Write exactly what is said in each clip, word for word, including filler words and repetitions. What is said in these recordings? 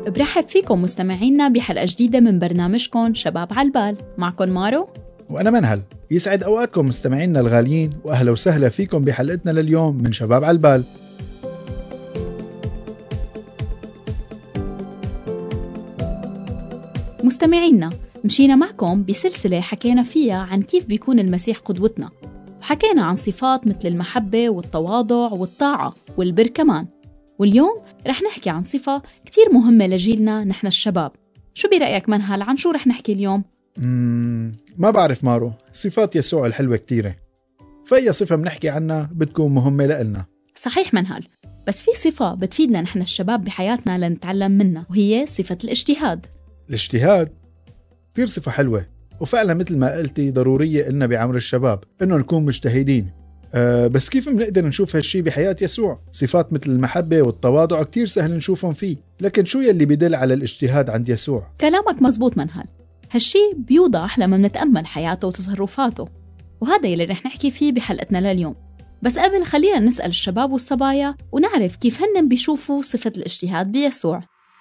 برحب فيكم مستمعينا بحلقة جديدة من برنامجكم شباب عالبال. معكم مارو وأنا منهل. يسعد أوقاتكم مستمعينا الغاليين، وأهلا وسهلا فيكم بحلقتنا لليوم من شباب عالبال. مستمعينا، مشينا معكم بسلسلة حكينا فيها عن كيف بيكون المسيح قدوتنا، وحكينا عن صفات مثل المحبة والتواضع والطاعة والبر كمان. واليوم رح نحكي عن صفة كتير مهمة لجيلنا نحن الشباب. شو برأيك منهل، عن شو رح نحكي اليوم؟ مم ما بعرف مارو، صفات يسوع الحلوة كتيرة، فأي صفة بنحكي عنها بتكون مهمة لإلنا. صحيح منهل، بس في صفة بتفيدنا نحن الشباب بحياتنا لنتعلم منها، وهي صفة الاجتهاد. الاجتهاد كتير صفة حلوة، وفعلا مثل ما قلتي ضرورية إلنا بعمر الشباب إنه نكون مجتهدين. أه بس كيف بنقدر نشوف هالشي بحياة يسوع؟ صفات مثل المحبة والتواضع كتير سهل نشوفهم فيه، لكن شو يلي بدل على الاجتهاد عند يسوع؟ كلامك مزبوط منهل، هالشي بيوضح لما منتأمل حياته وتصرفاته، وهذا يلي رح نحكي فيه بحلقتنا لليوم. بس قبل خلينا نسأل الشباب والصبايا ونعرف كيف هن بيشوفوا صفة الاجتهاد بيسوع.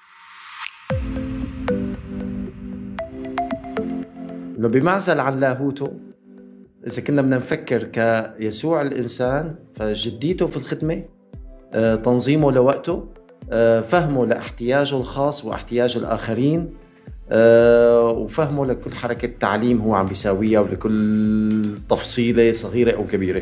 لو بمعزل عن لاهوته، إذا كنا بدنا نفكر كيسوع الإنسان، فجديته في الخدمة، تنظيمه لوقته، فهمه لاحتياجه الخاص واحتياج الآخرين، وفهمه لكل حركة تعليم هو عم بيساويها ولكل تفصيلة صغيرة أو كبيرة.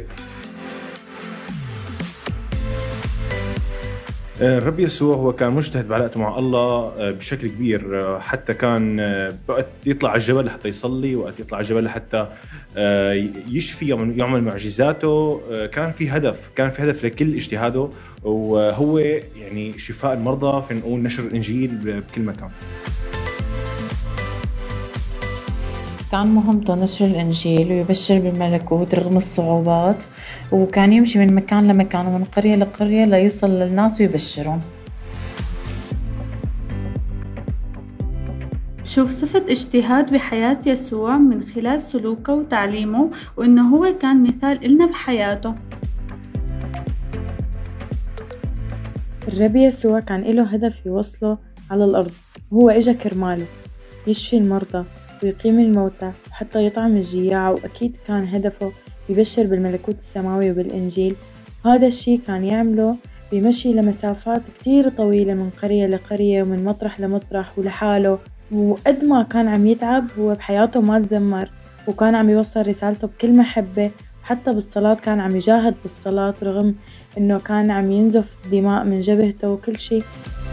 الرب يسوع هو كان مجتهد بعلاقته مع الله بشكل كبير، حتى كان وقت يطلع على الجبل حتى يصلي، وقت يطلع على الجبل حتى يشفي يعمل معجزاته. كان في هدف كان في هدف لكل اجتهاده، وهو يعني شفاء المرضى، في نقول نشر الإنجيل بكل مكان. كان مهمته نشر الإنجيل ويبشر بالملكوت رغم الصعوبات، وكان يمشي من مكان لمكان ومن قرية لقرية ليصل للناس ويبشرهم. شوف صفة اجتهاد بحياة يسوع من خلال سلوكه وتعليمه، وإنه هو كان مثال إلنا بحياته. الرب يسوع كان له هدف يوصله على الأرض، وهو إجا كرماله يشفي المرضى ويقيم الموتى وحتى يطعم الجياع، وأكيد كان هدفه يبشر بالملكوت السماوي وبالإنجيل. هذا الشيء كان يعمله بمشي لمسافات كتير طويلة من قرية لقرية ومن مطرح لمطرح ولحاله، وقد ما كان عم يتعب هو بحياته ما تذمر، وكان عم يوصل رسالته بكل محبة، وحتى بالصلاة كان عم يجاهد بالصلاة رغم إنه كان عم ينزف دماء من جبهته وكل شيء.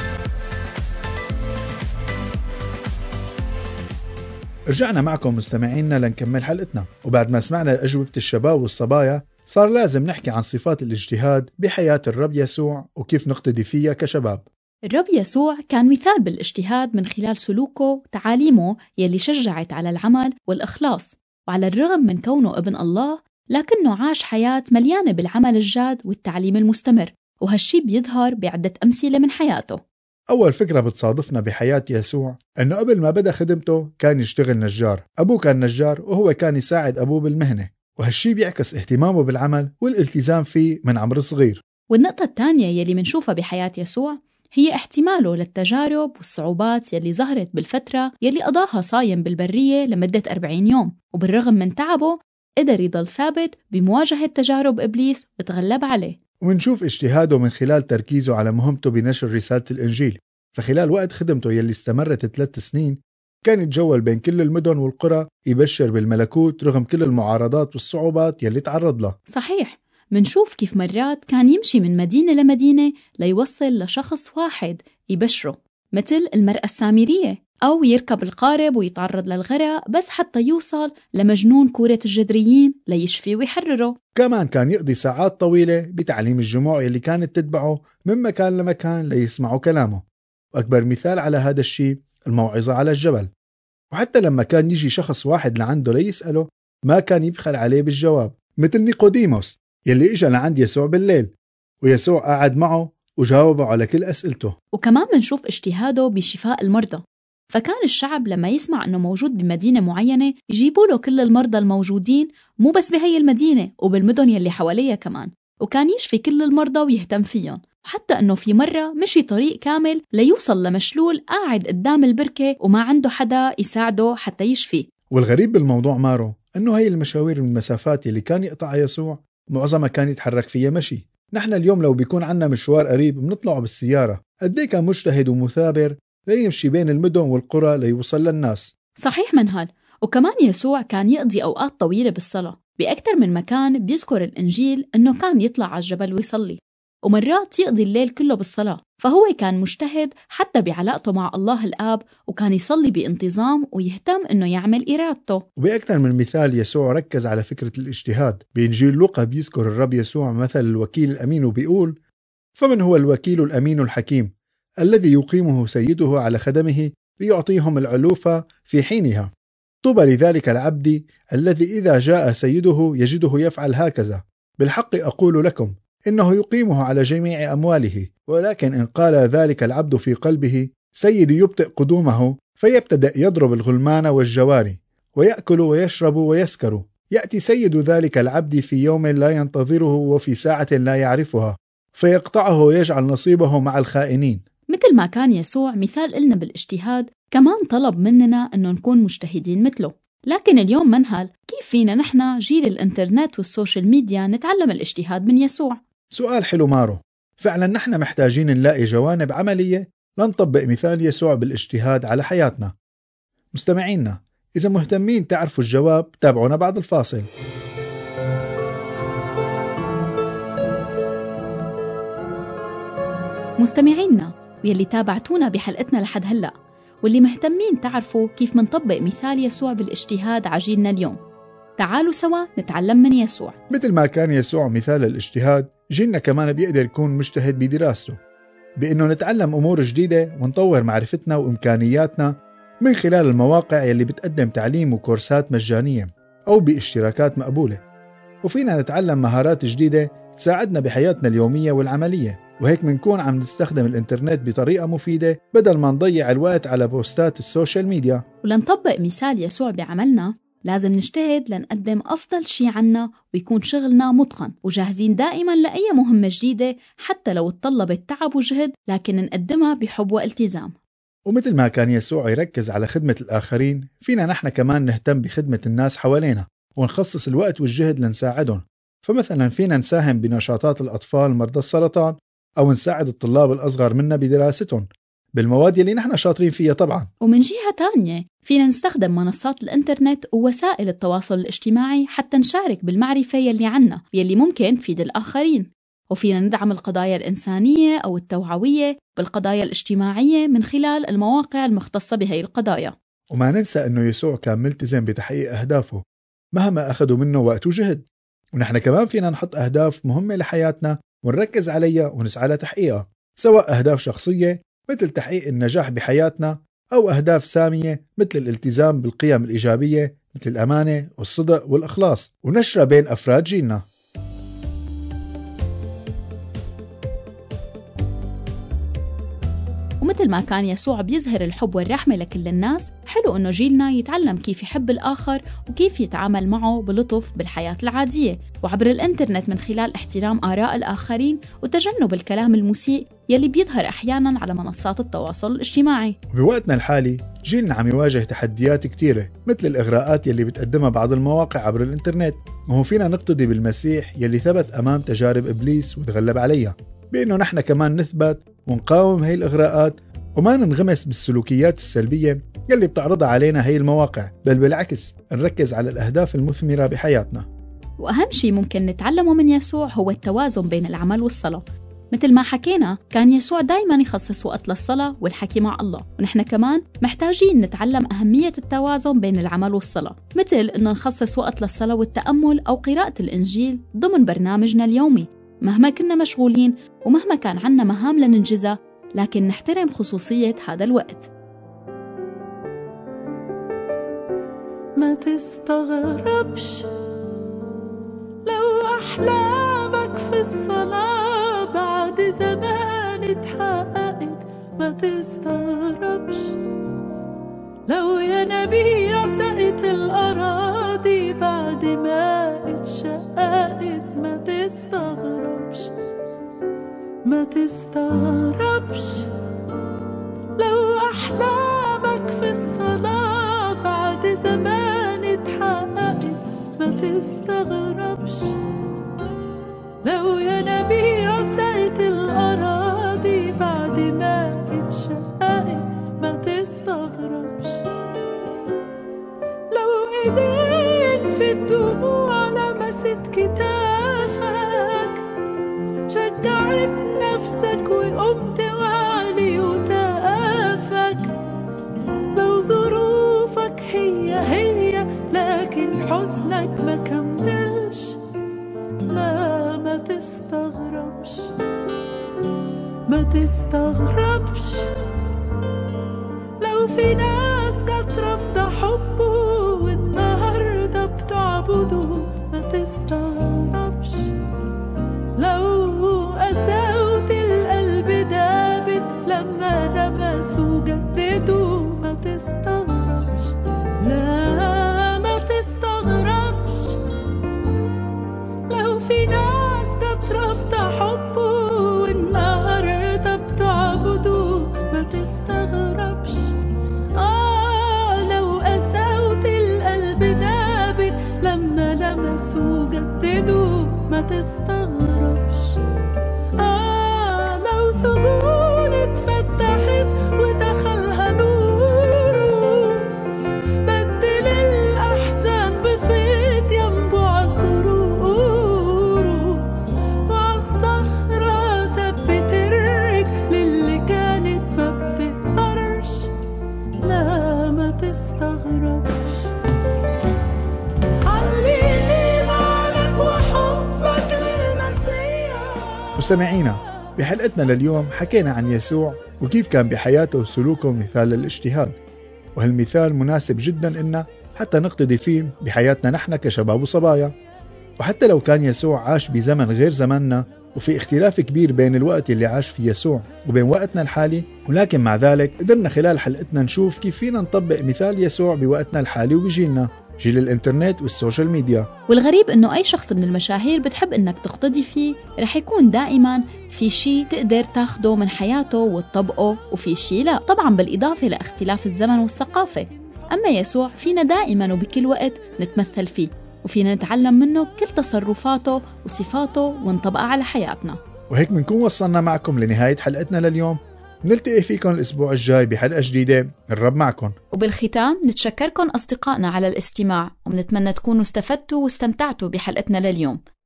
رجعنا معكم مستمعينا لنكمل حلقتنا، وبعد ما سمعنا أجوبة الشباب والصبايا صار لازم نحكي عن صفات الاجتهاد بحياة الرب يسوع وكيف نقتدي فيها كشباب. الرب يسوع كان مثال بالاجتهاد من خلال سلوكه وتعاليمه يلي شجعت على العمل والإخلاص، وعلى الرغم من كونه ابن الله لكنه عاش حياة مليانة بالعمل الجاد والتعليم المستمر، وهالشي بيظهر بعدة أمثلة من حياته. أول فكرة بتصادفنا بحياة يسوع أنه قبل ما بدأ خدمته كان يشتغل نجار. أبوه كان نجار وهو كان يساعد أبوه بالمهنة، وهالشي بيعكس اهتمامه بالعمل والالتزام فيه من عمر صغير. والنقطة الثانية يلي منشوفها بحياة يسوع هي احتماله للتجارب والصعوبات يلي ظهرت بالفترة يلي قضاها صايم بالبرية لمدة أربعين يوم، وبالرغم من تعبه قدر يضل ثابت بمواجهة تجارب إبليس وتغلب عليه. ونشوف اجتهاده من خلال تركيزه على مهمته بنشر رسالة الإنجيل. فخلال وقت خدمته يلي استمرت ثلاث سنين كان يتجول بين كل المدن والقرى يبشر بالملكوت رغم كل المعارضات والصعوبات يلي تعرض لها. صحيح، منشوف كيف مرات كان يمشي من مدينة لمدينة ليوصل لشخص واحد يبشره، مثل المرأة السامرية، أو يركب القارب ويتعرض للغرق بس حتى يوصل لمجنون كورة الجدريين ليشفي ويحرره. كمان كان يقضي ساعات طويلة بتعليم الجموع اللي كانت تتبعه من مكان لمكان ليسمعوا كلامه، وأكبر مثال على هذا الشيء الموعظة على الجبل. وحتى لما كان يجي شخص واحد لعنده ليسأله ما كان يبخل عليه بالجواب، مثل نيقوديموس يلي إجا لعند يسوع بالليل ويسوع قاعد معه وجاوبه على كل أسئلته. وكمان منشوف اجتهاده بشفاء المرضى، فكان الشعب لما يسمع أنه موجود بمدينة معينة يجيبوا له كل المرضى الموجودين، مو بس بهي المدينة وبالمدن يلي حواليها كمان، وكان يشفي كل المرضى ويهتم فيهم. وحتى أنه في مرة مشي طريق كامل ليوصل لمشلول قاعد قدام البركة وما عنده حدا يساعده حتى يشفي. والغريب بالموضوع مارو أنه هاي المشاوير والمسافات اللي كان يقطع يسوع معظمها كان يتحرك فيها مشي. نحن اليوم لو بيكون عنا مشوار قريب بنطلعه بالسيارة، قد ايه كان مجتهد ومثابر ليمشي بين المدن والقرى ليوصل للناس. صحيح منهال. وكمان يسوع كان يقضي أوقات طويلة بالصلاة بأكثر من مكان. بيذكر الإنجيل أنه كان يطلع على الجبل ويصلي، ومرات يقضي الليل كله بالصلاة. فهو كان مجتهد حتى بعلاقته مع الله الآب، وكان يصلي بانتظام ويهتم أنه يعمل إرادته. وبأكثر من مثال يسوع ركز على فكرة الاجتهاد. بإنجيل لوقا بيذكر الرب يسوع مثل الوكيل الأمين وبيقول: فمن هو الوكيل الأمين الحكيم الذي يقيمه سيده على خدمه ليعطيهم العلوفة في حينها. طوبى لذلك العبد الذي إذا جاء سيده يجده يفعل هكذا. بالحق أقول لكم إنه يقيمه على جميع أمواله. ولكن إن قال ذلك العبد في قلبه: سيدي يبطئ قدومه، فيبتدأ يضرب الغلمان والجواري ويأكل ويشرب ويسكر، يأتي سيد ذلك العبد في يوم لا ينتظره وفي ساعة لا يعرفها، فيقطعه ويجعل نصيبه مع الخائنين. مثل ما كان يسوع مثال إلنا بالاجتهاد، كمان طلب مننا أنه نكون مجتهدين مثله. لكن اليوم منهل، كيف فينا نحن جيل الإنترنت والسوشيال ميديا نتعلم الاجتهاد من يسوع؟ سؤال حلو مارو. فعلا نحن محتاجين نلاقي جوانب عملية لنطبق مثال يسوع بالاجتهاد على حياتنا. مستمعينا، إذا مهتمين تعرفوا الجواب تابعونا بعد الفاصل. مستمعينا ويلي تابعتونا بحلقتنا لحد هلأ، واللي مهتمين تعرفوا كيف منطبق مثال يسوع بالاجتهاد عجيلنا اليوم، تعالوا سوا نتعلم من يسوع. مثل ما كان يسوع مثال الاجتهاد، جيلنا كمان بيقدر يكون مجتهد بدراسته، بأنه نتعلم أمور جديدة ونطور معرفتنا وإمكانياتنا من خلال المواقع يلي بتقدم تعليم وكورسات مجانية أو باشتراكات مقبولة. وفينا نتعلم مهارات جديدة تساعدنا بحياتنا اليومية والعملية، وهيك منكون عم نستخدم الانترنت بطريقة مفيدة بدل ما نضيع الوقت على بوستات السوشيال ميديا. ولنطبق مثال يسوع بعملنا لازم نجتهد لنقدم أفضل شي عنا، ويكون شغلنا متقن وجاهزين دائما لأي مهمة جديدة حتى لو اتطلبت تعب وجهد، لكن نقدمها بحب والتزام. ومثل ما كان يسوع يركز على خدمة الآخرين، فينا نحن كمان نهتم بخدمة الناس حوالينا ونخصص الوقت والجهد لنساعدهم. فمثلا فينا نساهم بنشاطات الأطفال مرضى السرطان، أو نساعد الطلاب الأصغر منا بدراستهم بالمواد يلي نحن شاطرين فيها طبعا. ومن جهة تانية فينا نستخدم منصات الإنترنت ووسائل التواصل الاجتماعي حتى نشارك بالمعرفة يلي عنا يلي ممكن تفيد الآخرين. وفينا ندعم القضايا الإنسانية أو التوعوية بالقضايا الاجتماعية من خلال المواقع المختصة بهي القضايا. وما ننسى أنه يسوع كان ملتزم بتحقيق أهدافه مهما أخذوا منه وقت وجهد، ونحن كمان فينا نحط أهداف مهمة لحياتنا ونركز عليها ونسعى لتحقيقها، سواء أهداف شخصية مثل تحقيق النجاح بحياتنا، أو أهداف سامية مثل الالتزام بالقيم الإيجابية مثل الأمانة والصدق والإخلاص ونشرها بين أفراد جيلنا. ومثل ما كان يسوع بيظهر الحب والرحمة لكل الناس، حلو إنه جيلنا يتعلم كيف يحب الآخر وكيف يتعامل معه بلطف بالحياة العادية وعبر الإنترنت من خلال احترام آراء الآخرين وتجنب الكلام المسيء يلي بيظهر أحياناً على منصات التواصل الاجتماعي. وبوقتنا الحالي جيلنا عم يواجه تحديات كتيرة مثل الإغراءات يلي بتقدمها بعض المواقع عبر الإنترنت، وهو فينا نقتدي بالمسيح يلي ثبت أمام تجارب إبليس وتغلب عليها، بأنه نحن كمان نثبت ونقاوم هاي الإغراءات وما ننغمس بالسلوكيات السلبية يلي بتعرضها علينا هاي المواقع، بل بالعكس نركز على الأهداف المثمرة بحياتنا. وأهم شيء ممكن نتعلمه من يسوع هو التوازن بين العمل والصلاة. مثل ما حكينا كان يسوع دايما يخصص وقت للصلاة والحكي مع الله، ونحن كمان محتاجين نتعلم أهمية التوازن بين العمل والصلاة، مثل إنه نخصص وقت للصلاة والتأمل أو قراءة الإنجيل ضمن برنامجنا اليومي مهما كنا مشغولين ومهما كان عنا مهام لننجزها، لكن نحترم خصوصية هذا الوقت. ما تستغربش لو أحلامك في الصلاة بعد زمان اتحققت، ما تستغربش لو ينابيع سقت الأراضي بعد ما اتشققت، ما تستغربش ما تستغربش لو أحلامك في الصلاة بعد زمان اتحققت. ما تستغربش لو يا نبيع سقت الأراضي بعد ما اتشققت. ما تستغربش لو ايدين في الدموع لمست كتافك شجعت نفسك وقمت وعلي وتقافك. لو ظروفك هي هي لكن حزنك ما كملش. لا ما تستغربش ما تستغربش لو في ناس كانت رافضة حبه والنهاردة بتعبده. ما تستغربش لو قساوة القلب دابت لما لمسوا جددوا. ما تستغربش لا ما تستغربش لو في ناس كانت رافضة حبه والنهاردة بتعبده. ما تستغربش آه لو قساوة القلب دابت لما لمسوا جددوا. ما تستغربش آه لو سجون اتفتحت ودخلها نور بدل الأحزان بفيض ينبع سرور وعالصخرة ثبت الرجل اللي كانت ما بتقدرش. لا ما تستغربش علي مالك وحبك للمسيح. مستمعينا، بحلقتنا لليوم حكينا عن يسوع وكيف كان بحياته وسلوكه مثال للاجتهاد، وهالمثال مناسب جدا إنه حتى نقتدي فيه بحياتنا نحن كشباب وصبايا. وحتى لو كان يسوع عاش بزمن غير زمننا وفي اختلاف كبير بين الوقت اللي عاش فيه يسوع وبين وقتنا الحالي، ولكن مع ذلك قدرنا خلال حلقتنا نشوف كيف فينا نطبق مثال يسوع بوقتنا الحالي وبجيلنا، جيل الانترنت والسوشيال ميديا. والغريب انه اي شخص من المشاهير بتحب انك تقتدي فيه رح يكون دائما في شيء تقدر تاخده من حياته وتطبقه وفي شيء لا، طبعا بالاضافة لاختلاف الزمن والثقافة. اما يسوع فينا دائما وبكل وقت نتمثل فيه وفينا نتعلم منه كل تصرفاته وصفاته ونطبقها على حياتنا. وهيك بنكون وصلنا معكم لنهاية حلقتنا لليوم. نلتقي فيكم الأسبوع الجاي بحلقة جديدة. الرب معكم. وبالختام نتشكركم أصدقائنا على الاستماع وبنتمنى تكونوا استفدتوا واستمتعتوا بحلقتنا لليوم.